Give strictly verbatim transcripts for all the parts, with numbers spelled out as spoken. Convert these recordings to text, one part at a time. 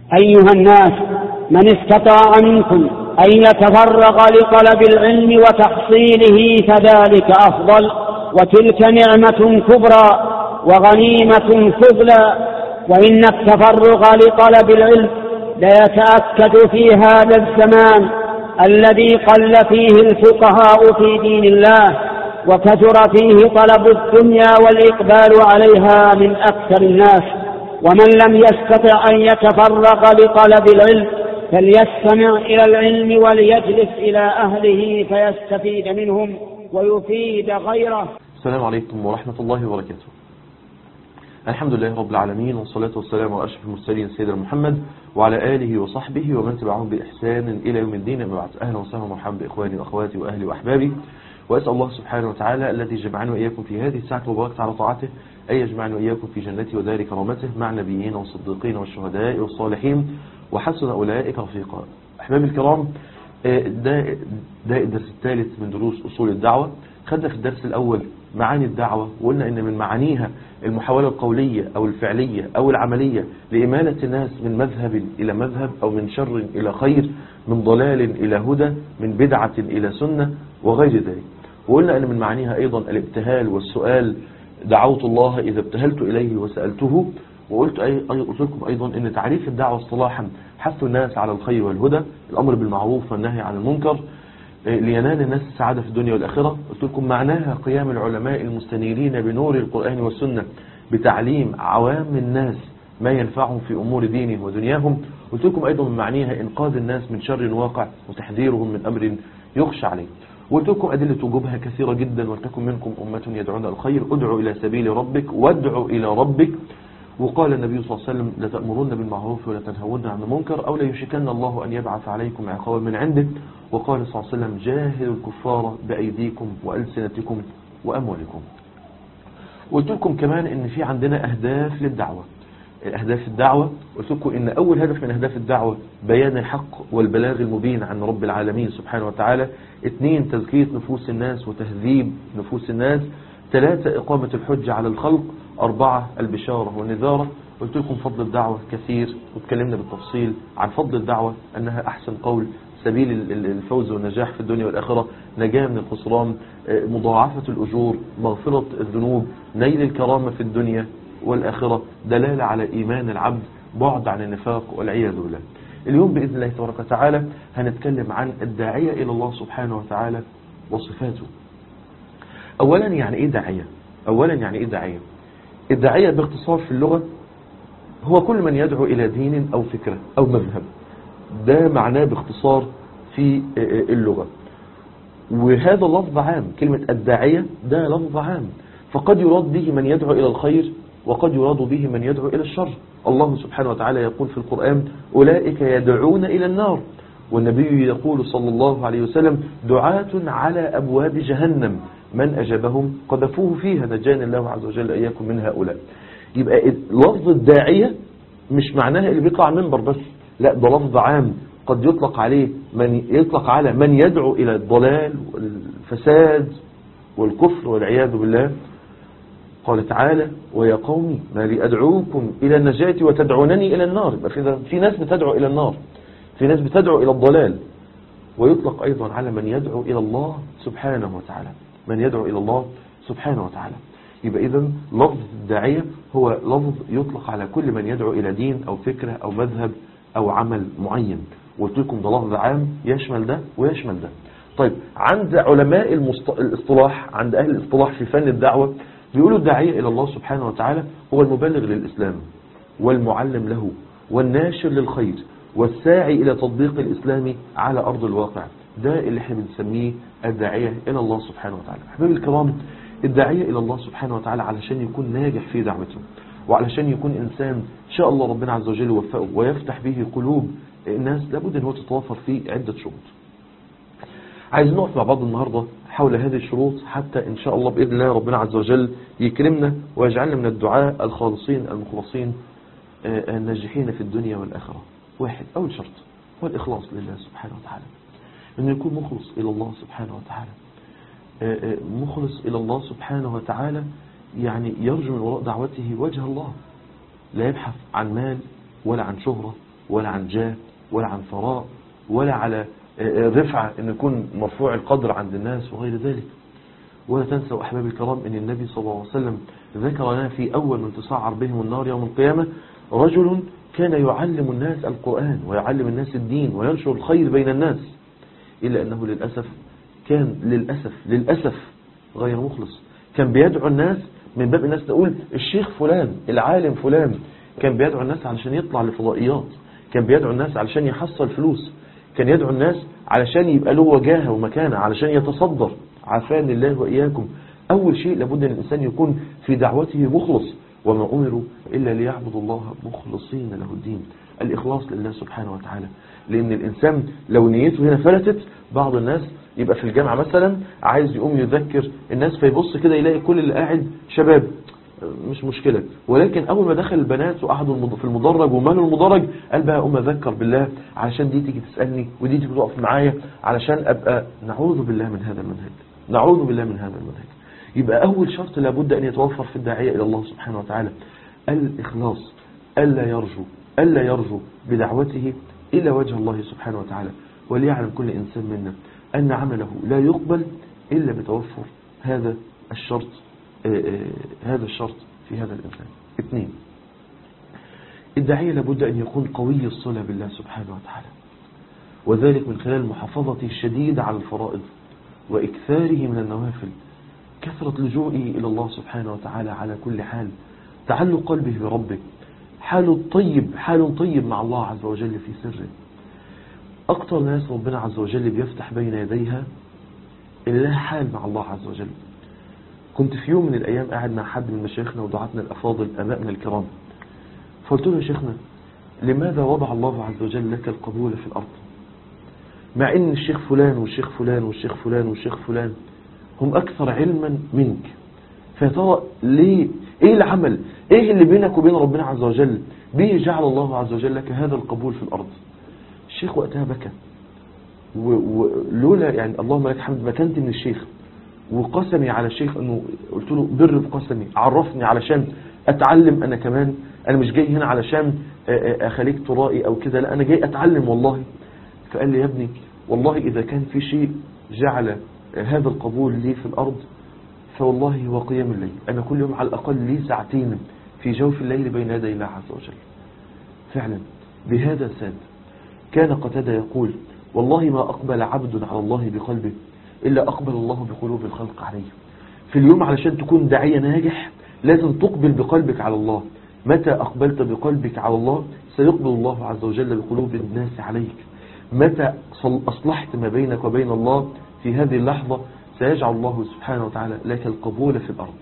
أيها الناس، من استطاع منكم أن يتفرغ لطلب العلم وتحصيله فذلك أفضل، وتلك نعمة كبرى وغنيمة فضلى. وإن التفرغ لطلب العلم ليتأكد في هذا الزمان الذي قل فيه الفقهاء في دين الله، وكثر فيه طلب الدنيا والإقبال عليها من أكثر الناس. ومن لم يستطع أن يتفرغ لطلب العلم فليستمع إلى العلم وليجلس إلى أهله فيستفيد منهم ويفيد غيره. السلام عليكم ورحمة الله وبركاته. الحمد لله رب العالمين، والصلاة والسلام على أشرف المرسلين سيدنا محمد وعلى آله وصحبه ومن تبعهم بإحسان إلى يوم الدين. أما بعد، أهلا وسهلا ومرحبا بإخواني وأخواتي وأهلي وأحبابي، وأسأل الله سبحانه وتعالى الذي جمعنا وإياكم في هذه الساعة المباركة على طاعته أن يجمعنا وإياكم في جنته ودار كرامته مع النبيين والصديقين والشهداء والصالحين وحسن أولئك رفيقا. أحبابي الكرام، ده, ده الدرس الثالث من دروس أصول الدعوة. خدنا في الدرس الأول معاني الدعوة، وقلنا إن من معانيها المحاولة القولية أو الفعلية أو العملية لإمالة الناس من مذهب إلى مذهب، أو من شر إلى خير، من ضلال إلى هدى، من بدعة إلى سنة وغير ذلك. وقلنا أن من معانيها أيضا الابتهال والسؤال، دعوت الله إذا ابتهلت إليه وسألته. وقلت أي قلت لكم أيضا أن تعريف الدعوة اصطلاحا حث الناس على الخير والهدى، الأمر بالمعروف والنهي عن المنكر، لينال الناس السعادة في الدنيا والآخرة. قلت لكم معناها قيام العلماء المستنيرين بنور القرآن والسنة بتعليم عوام الناس ما ينفعهم في أمور دينهم ودنياهم. قلت لكم أيضا من معنيها إنقاذ الناس من شر واقع وتحذيرهم من أمر يخشى عليه. وقلت لكم أدلة وجوبها كثيرة جدا، ولتكن منكم أمة يدعون الخير، ادعوا إلى سبيل ربك وادعوا إلى ربك. وقال النبي صلى الله عليه وسلم لتأمرون بالمعروف ولا تنهون عن المنكر، أو لا يشكن الله أن يبعث عليكم عقابا من عنده. وقال صلى الله عليه وسلم جاهدوا الكفار بأيديكم وألسنتكم وأموالكم. قلت لكم كمان إن في عندنا أهداف للدعوة. أهداف الدعوة قلت لكم إن أول هدف من أهداف الدعوة بيان الحق والبلاغ المبين عن رب العالمين سبحانه وتعالى. اثنين، تزكية نفوس الناس وتهذيب نفوس الناس. ثلاثة، إقامة الحجة على الخلق. أربعة، البشارة والنذارة. قلت لكم فضل الدعوة كثير، واتكلمنا بالتفصيل عن فضل الدعوة أنها أحسن قول، سبيل الفوز والنجاح في الدنيا والآخرة، نجاة من الخسران، مضاعفة الأجور، مغفرة الذنوب، نيل الكرامة في الدنيا والآخرة، دلالة على إيمان العبد، بعد عن النفاق والعياذ بالله. اليوم بإذن الله تبارك وتعالى هنتكلم عن الداعية إلى الله سبحانه وتعالى وصفاته. أولا يعني إيه داعية؟ أولا يعني إيه داعية؟ الداعية باختصار في اللغة هو كل من يدعو إلى دين أو فكرة أو مذهب. ده معناه باختصار في اللغة. وهذا لفظ عام، كلمة الداعية ده لفظ عام، فقد يراد به من يدعو إلى الخير، وقد يراد به من يدعو إلى الشر. الله سبحانه وتعالى يقول في القرآن أولئك يدعون إلى النار، والنبي يقول صلى الله عليه وسلم دعاة على أبواب جهنم من أجابهم قذفوه فيها، نجانا الله عز وجل إياكم من هؤلاء. يبقى لفظ الداعية مش معناها اللي بيطلع منبر بس، لا، ده لفظ عام قد يطلق عليه من يطلق على من يدعو إلى الضلال والفساد والكفر والعياذ بالله. قال تعالى ويا قومي ما لي أدعوكم إلى النجاة وتدعونني إلى النار. يبقى في, في ناس بتدعو إلى النار، في ناس بتدعو إلى الضلال. ويطلق أيضا على من يدعو إلى الله سبحانه وتعالى، من يدعو إلى الله سبحانه وتعالى. يبقى إذن لفظ الداعية هو لفظ يطلق على كل من يدعو إلى دين أو فكرة أو مذهب أو عمل معين. وقلت لكم ده لفظ عام يشمل ده ويشمل ده. طيب، عند علماء الاصطلاح، عند أهل الاصطلاح في فن الدعوة، بيقولوا الداعية إلى الله سبحانه وتعالى هو المبلغ للإسلام والمعلم له والناشر للخير والساعي إلى تطبيق الإسلام على أرض الواقع. ده اللي احنا بنسميه الداعية إلى الله سبحانه وتعالى. أحبابي الكرام، الداعية إلى الله سبحانه وتعالى علشان يكون ناجح في دعوته، وعلشان يكون إنسان إن شاء الله ربنا عز وجل يوفقه ويفتح به قلوب الناس، لابد أن هو تتوافر فيه عدة شروط. عايز نقف مع بعض النهاردة حول هذه الشروط، حتى إن شاء الله بإذن الله ربنا عز وجل يكرمنا ويجعلنا من الدعاء الخالصين المخلصين الناجحين في الدنيا والآخرة. واحد، أول شرط هو الإخلاص لله سبحانه وتعالى، أنه يكون مخلص إلى الله سبحانه وتعالى. مخلص إلى الله سبحانه وتعالى يعني يرجو من وراء دعوته وجه الله، لا يبحث عن مال ولا عن شهرة ولا عن جاه ولا عن ثراء ولا على رفعة أن يكون مرفوع القدر عند الناس وغير ذلك. ولا تنسوا أحبابي الكرام أن النبي صلى الله عليه وسلم ذكر لنا في أول من تسعر بهم النار يوم القيامة رجل كان يعلم الناس القرآن ويعلم الناس الدين وينشر الخير بين الناس، إلا أنه للأسف كان للأسف للأسف غير مخلص. كان بيدعو الناس من باب الناس نقول الشيخ فلان العالم فلان، كان بيدعو الناس علشان يطلع لفضائيات، كان بيدعو الناس علشان يحصل فلوس، كان يدعو الناس علشان يبقى له وجاهة ومكانة، علشان يتصدر. عافاني الله وإياكم. أول شيء لابد أن الإنسان يكون في دعوته مخلص، وما أمروا إلا ليعبدوا الله مخلصين له الدين، الإخلاص لله سبحانه وتعالى. لأن الإنسان لو نيته هنا فلتت، بعض الناس يبقى في الجامعة مثلا عايز يقوم يذكر الناس فيبص كده يلاقي كل اللي قاعد شباب، مش مشكلة، ولكن أول ما دخل البنات وقعدوا في المدرج ومالوا المدرج قال بقى أقوم أذكر بالله علشان دي تيجي تسألني ودي تيجي تقف معايا علشان أبقى. نعوذ بالله من هذا المنهج، نعوذ بالله من هذا المنهج. يبقى أول شرط لابد أن يتوفر في الداعية إلى الله سبحانه وتعالى الإخلاص، ألا يرجو ألا يرجو بدعوته إلا وجه الله سبحانه وتعالى. وليعلم كل إنسان منا أن عمله لا يقبل إلا بتوفر هذا الشرط آآ آآ هذا الشرط في هذا الإنسان. اثنين، الداعية لابد أن يكون قوي الصلة بالله سبحانه وتعالى، وذلك من خلال محافظته الشديدة على الفرائض وإكثاره من النوافل، كثرة لجوئه إلى الله سبحانه وتعالى على كل حال، تعلق قلبه بربه، حال طيب حال طيب مع الله عز وجل في سره. أكثر ناس ربنا عز وجل بيفتح بين يديها اللي لها حال مع الله عز وجل. كنت في يوم من الأيام قاعد مع حد من مشايخنا ودعاتنا الأفاضل أمامنا الكرام، فقلت له يا شيخنا لماذا وضع الله عز وجل لك القبول في الأرض، مع أن الشيخ فلان والشيخ فلان والشيخ فلان والشيخ فلان هم أكثر علما منك، فترى ليه إيه العمل إيه اللي بينك وبين ربنا عز وجل به جعل الله عز وجل لك هذا القبول في الأرض؟ الشيخ وقتها بكى، ولولا يعني اللهم لك الحمد مكانتي من الشيخ وقسمي على الشيخ أنه قلت له بر بقسمي عرفني علشان أتعلم أنا كمان، أنا مش جاي هنا علشان أخليك ترائي أو كده، لا أنا جاي أتعلم والله. فقال لي يا ابني والله إذا كان في شيء جعل هذا القبول لي في الأرض فوالله هو قيام الليل. أنا كل يوم على الأقل لي ساعتين في جوف الليل بين يدي الله عز وجل. فعلا بهذا ساد كان قتادة يقول والله ما أقبل عبد على الله بقلبه إلا أقبل الله بقلوب الخلق عليه. في اليوم علشان تكون داعية ناجح لازم تقبل بقلبك على الله. متى أقبلت بقلبك على الله سيقبل الله عز وجل بقلوب الناس عليك. متى أصلحت ما بينك وبين الله في هذه اللحظة سيجعل الله سبحانه وتعالى لك القبول في الأرض.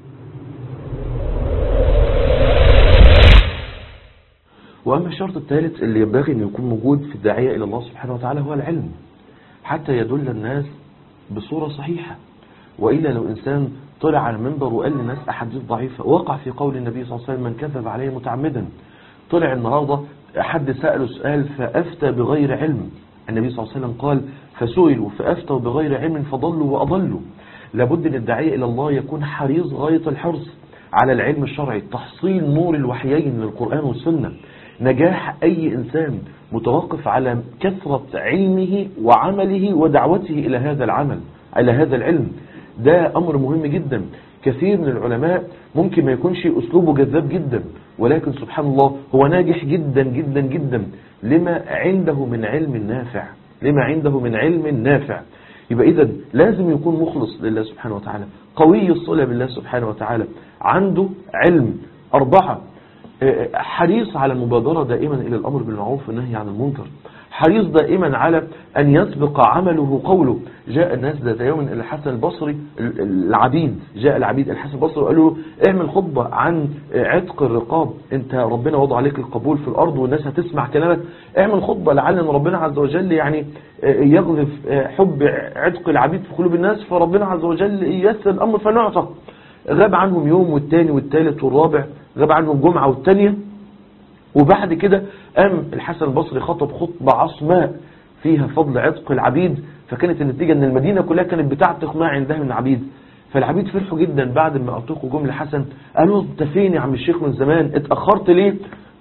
وأما الشرط الثالث اللي ينبغي أن يكون موجود في الداعية إلى الله سبحانه وتعالى هو العلم، حتى يدل الناس بصورة صحيحة. وإلا لو إنسان طلع على المنبر وقال للناس أحاديث ضعيفة وقع في قول النبي صلى الله عليه وسلم من كذب عليه متعمدا، طلع النهاردة حد سأله سؤال فأفتى بغير علم، النبي صلى الله عليه وسلم قال فسئلوا فأفتوا بغير علم فضلوا وأضلوا. لابد أن الداعية إلى الله يكون حريص غاية الحرص على العلم الشرعي، تحصيل نور الوحيين للقرآن والسنة. نجاح أي إنسان متوقف على كثرة علمه وعمله ودعوته إلى هذا العمل إلى هذا العلم. ده أمر مهم جدا. كثير من العلماء ممكن ما يكونش أسلوبه جذاب جدا، ولكن سبحان الله هو ناجح جدا جدا جدا لما عنده من علم نافع لما عنده من علم نافع. يبقى إذن لازم يكون مخلص لله سبحانه وتعالى، قوي الصلة بالله سبحانه وتعالى، عنده علم. أربعة، حريص على المبادرة دائما إلى الأمر بالمعروف والنهي عن المنكر، حريص دائما على أن يسبق عمله قوله. جاء الناس ذات يوم إلى الحسن البصري العبيد جاء العبيد الحسن البصري وقالوا اعمل خطبة عن عتق الرقاب، انت ربنا وضع عليك القبول في الأرض والناس هتسمع كلامك، اعمل خطبة لعل ان ربنا عز وجل يعني يغذف حب عتق العبيد في قلوب الناس فربنا عز وجل ييسر الأمر فنعتق. غاب عنهم يوم والتاني والتالت والرابع، غاب عنهم جمعة والتانية، وبعد كده قام الحسن البصري خطب خطبة عصماء فيها فضل عتق العبيد، فكانت النتيجة ان المدينة كلها كانت بتعتق ما عندها من العبيد. فالعبيد فرحوا جدا بعد ما اعتقوا جم لحسن قالوا انت فين يا عم الشيخ من زمان اتأخرت ليه؟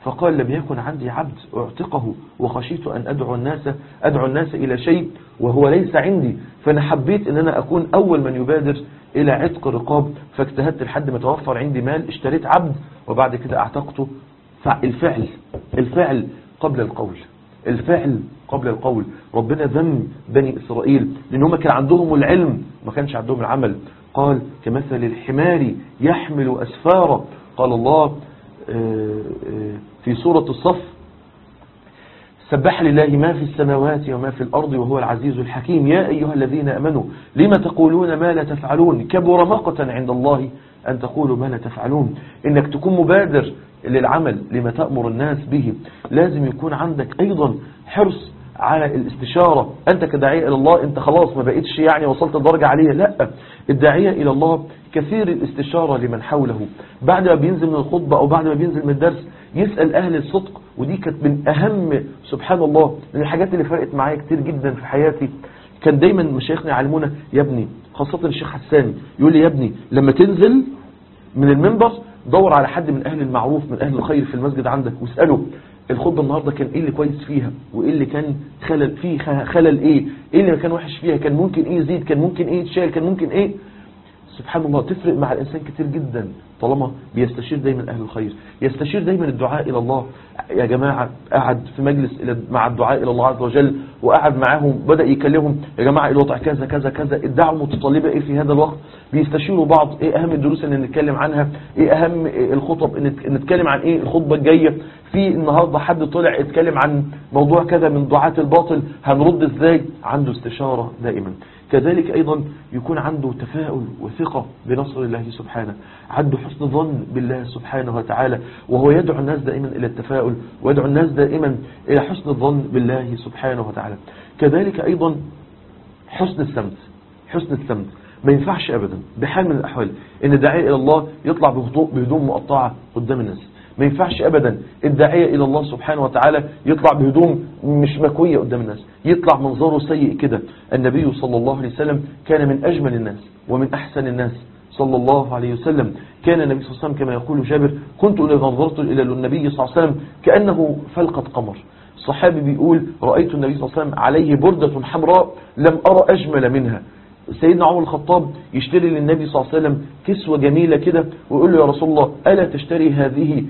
فقال لم يكن عندي عبد اعتقه وخشيت أن أدعو الناس أدعو الناس إلى شيء وهو ليس عندي، فأنا حبيت أن أنا أكون أول من يبادر إلى عتق رقاب، فاجتهدت لحد ما توفر عندي مال اشتريت عبد وبعد كده اعتقته. فالفعل الفعل قبل القول، الفعل قبل القول. ربنا ذم بني إسرائيل لأنهم كان عندهم العلم ما كانش عندهم العمل. قال كمثل الحمار يحمل أسفارا. قال الله في سورة الصف سبح لله ما في السماوات وما في الأرض وهو العزيز الحكيم يا أيها الذين أمنوا لما تقولون ما لا تفعلون كبر مقتا عند الله أن تقولوا ما لا تفعلون. إنك تكون مبادر للعمل لما تأمر الناس به. لازم يكون عندك أيضا حرص على الاستشارة. أنت كداعية إلى الله أنت خلاص ما بقيتش يعني وصلت درجة عالية، لا، الداعية إلى الله كثير الاستشارة لمن حوله. بعد ما بينزل من الخطبة أو بعد ما بينزل من الدرس يسأل أهل الصدق، ودي كانت من أهم سبحان الله من الحاجات اللي فرقت معايا كتير جدا في حياتي. كان دايما مشايخنا يعلمونا يا ابني، خاصة الشيخ حسان يقول لي يا ابني لما تنزل من المنبر دور على حد من أهل المعروف من أهل الخير في المسجد عندك واسأله الخطبة النهاردة كان ايه اللي كويس فيها وايه اللي كان خلل فيه خلل ايه ايه اللي كان وحش فيها، كان ممكن ايه يزيد، كان ممكن ايه يتشال، كان ممكن ايه. سبحان الله تفرق مع الإنسان كتير جدا طالما بيستشير دايما أهل الخير، يستشير دايما الدعاء إلى الله. يا جماعة قعد في مجلس مع الدعاء إلى الله عز وجل وقعد معاهم بدأ يكلمهم يا جماعة الوضع كذا كذا كذا، الدعوة متطلبة إيه في هذا الوقت، بيستشيروا بعض إيه أهم الدروس اللي نتكلم عنها، إيه أهم الخطب نتكلم عن إيه الخطبة الجاية، في النهاردة حد طلع يتكلم عن موضوع كذا من دعاة الباطل هنرد إزاي. عنده استشارة دائما. كذلك أيضا يكون عنده تفاؤل وثقة بنصر الله سبحانه، عنده حسن ظن بالله سبحانه وتعالى، وهو يدعو الناس دائما إلى التفاؤل ويدعو الناس دائما إلى حسن الظن بالله سبحانه وتعالى. كذلك أيضا حسن السمت. حسن السمت ما ينفعش أبدا بحال من الأحوال إن الداعية إلى الله يطلع بهدوم مقطعة قدام الناس. ما ينفعش أبدا الداعية إلى الله سبحانه وتعالى يطلع بهدوم مش مكوية قدام الناس، يطلع منظره سيء كده. النبي صلى الله عليه وسلم كان من أجمل الناس ومن أحسن الناس صلى الله عليه وسلم. كان النبي صلى الله عليه وسلم كما يقول جابر كنت إذا نظرت إلى النبي صلى الله عليه وسلم كأنه فلقة قمر. الصحابي بيقول رأيت النبي صلى الله عليه وسلم عليه بردة حمراء لم أرى أجمل منها. سيدنا عمر الخطاب يشتري للنبي صلى الله عليه وسلم كسوة جميلة كده ويقول له يا رسول الله ألا تشتري هذه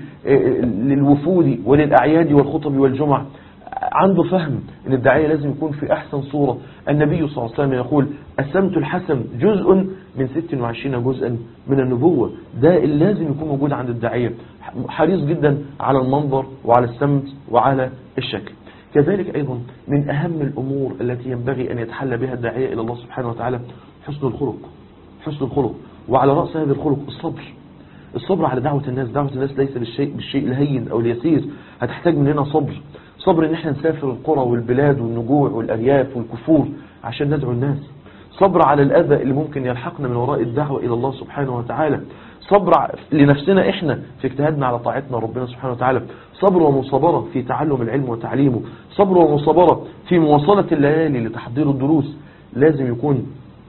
للوفود وللأعياد والخطب والجمع. عنده فهم ان الداعية لازم يكون في أحسن صورة. النبي صلى الله عليه وسلم يقول السمت الحسن جزء من ست وعشرين جزءا من النبوة. ده اللي لازم يكون موجود عند الداعية، حريص جدا على المنظر وعلى السمت وعلى الشكل. كذلك أيضا من أهم الأمور التي ينبغي أن يتحلى بها الداعية إلى الله سبحانه وتعالى حسن الخلق. حسن الخلق، وعلى رأس هذا الخلق الصبر. الصبر على دعوة الناس. دعوة الناس ليس بالشيء, بالشيء الهين أو اليسير، هتحتاج مننا صبر. صبر ان احنا نسافر القرى والبلاد والنجوع والأرياف والكفور عشان ندعو الناس. صبر على الأذى اللي ممكن يلحقنا من وراء الدعوة إلى الله سبحانه وتعالى. صبر لنفسنا احنا في اجتهادنا على طاعتنا ربنا سبحانه وتعالى. صبر ومصابرة في تعلم العلم وتعليمه. صبر ومصابرة في مواصلة الليالي لتحضير الدروس. لازم يكون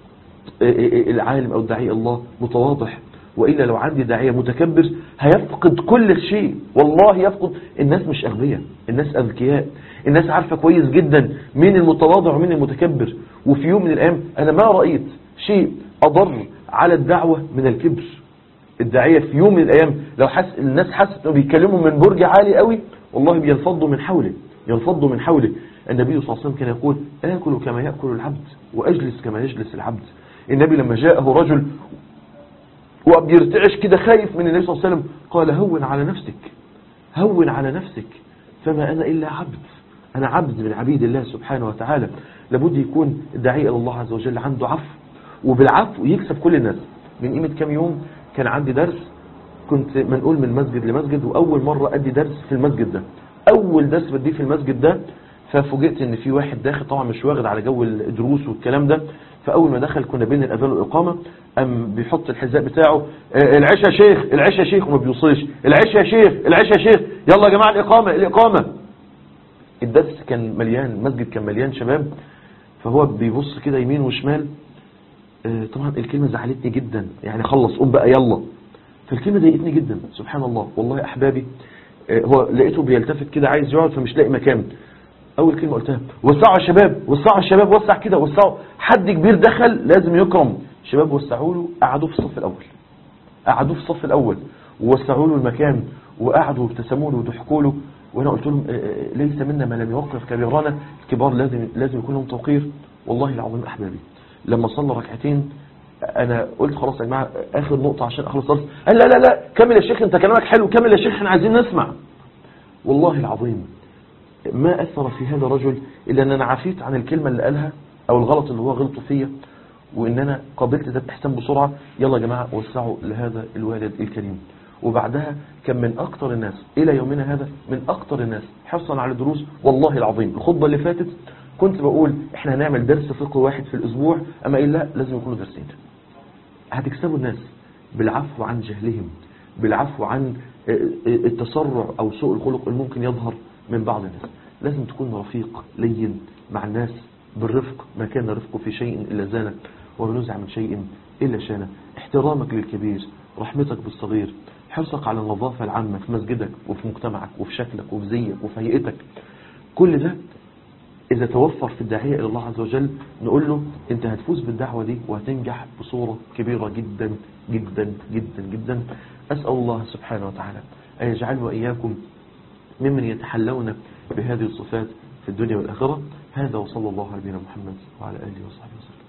العالم أو الداعي الله متواضع، وإلا لو عندي داعية متكبر هيفقد كل شيء. والله يفقد. الناس مش أغبياء، الناس أذكياء، الناس عارفة كويس جدا مين المتواضع ومين المتكبر. وفي يوم من الأيام أنا ما رأيت شيء أضر على الدعوة من الكبر. الداعية في يوم من الأيام لو حس الناس حست أنه بيتكلموا من برج عالي قوي والله بينفضوا من حوله، ينفضوا من حوله. النبي صلى الله عليه وسلم كان يقول آكل كما يأكل العبد وأجلس كما يجلس العبد. النبي لما جاءه رجل وبيرتعش كده خايف من النبي صلى الله عليه وسلم قال هون على نفسك، هون على نفسك فما أنا إلا عبد، أنا عبد من عبيد الله سبحانه وتعالى. لابد يكون الداعية إلى الله عز وجل عنده عفو، وبالعفو يكسب كل الناس. من قيمة كم يوم كان عندي درس، كنت منقول من مسجد لمسجد، وأول مرة أدي درس في المسجد ده، أول درس بديه في المسجد ده. ففوجئت ان في واحد داخل طبعا مش واخد على جو الدروس والكلام ده. فاول ما دخل كنا بين الاذان والاقامه، ام بيحط الحذاء بتاعه العشاء يا شيخ العشاء يا شيخ، وما بيوصلش العشاء يا شيخ العشاء يا شيخ، يلا يا جماعه الاقامه الاقامه. الدرس كان مليان، المسجد كان مليان شباب، فهو بيبص كده يمين وشمال. طبعا الكلمه زعلتني جدا، يعني خلص قوم بقى يلا. فالكلمه ضايقتني جدا. سبحان الله والله يا احبابي، هو لقيته بيلتفت كده عايز يقعد فمش لاقي مكان. اول كلمه قلتها وسعوا يا شباب، وسعوا يا شباب، وسع كده وسعوا. حد كبير دخل لازم يكرم. شباب وسعوا له، قعدوا في الصف الاول، قعدوا في الصف الاول ووسعوا له المكان وقعدوا وابتسموا له وضحكوا له. وانا قلت لهم ليس منا ما لم يوقف كبيرنا، الكبار لازم لازم يكون لهم توقير. والله العظيم احبابي لما صلى ركعتين انا قلت خلاص يا جماعه اخر نقطه عشان اخلص درس. قال لا لا لا كمل يا شيخ، انت كلامك حلو، كمل يا شيخ احنا عايزين نسمع. والله العظيم ما اثر في هذا الرجل الا ان انا عفيت عن الكلمه اللي قالها او الغلط اللي هو غلطه فيا، وان انا قابلت ده باحسان بسرعه. يلا يا جماعه وسعوا لهذا الوالد الكريم. وبعدها كان من اكتر الناس الى يومنا هذا من اكتر الناس حرصا على الدروس. والله العظيم الخطبه اللي فاتت كنت بقول احنا هنعمل درس فقه واحد في الاسبوع، اما الا لا لازم يكونوا درسين. هتكسبوا الناس بالعفو عن جهلهم، بالعفو عن التسرع او سوء الخلق اللي ممكن يظهر من بعض الناس. لازم تكون رفيق لين مع الناس بالرفق. ما كان رفقه في شيء الا زانه وما نزع من شيء الا شانه. احترامك للكبير، رحمتك بالصغير، حرصك على النظافه العامه في مسجدك وفي مجتمعك وفي شكلك وفي زيك وفي هيئتك، كل ده إذا توفر في الداعية إلى الله عز وجل نقول له أنت هتفوز بالدعوة دي وهتنجح بصورة كبيرة جدا جدا جدا جدا. أسأل الله سبحانه وتعالى أن يجعل وإياكم ممن يتحلون بهذه الصفات في الدنيا والآخرة. هذا وصلى الله على نبينا محمد وعلى آله وصحبه وسلم.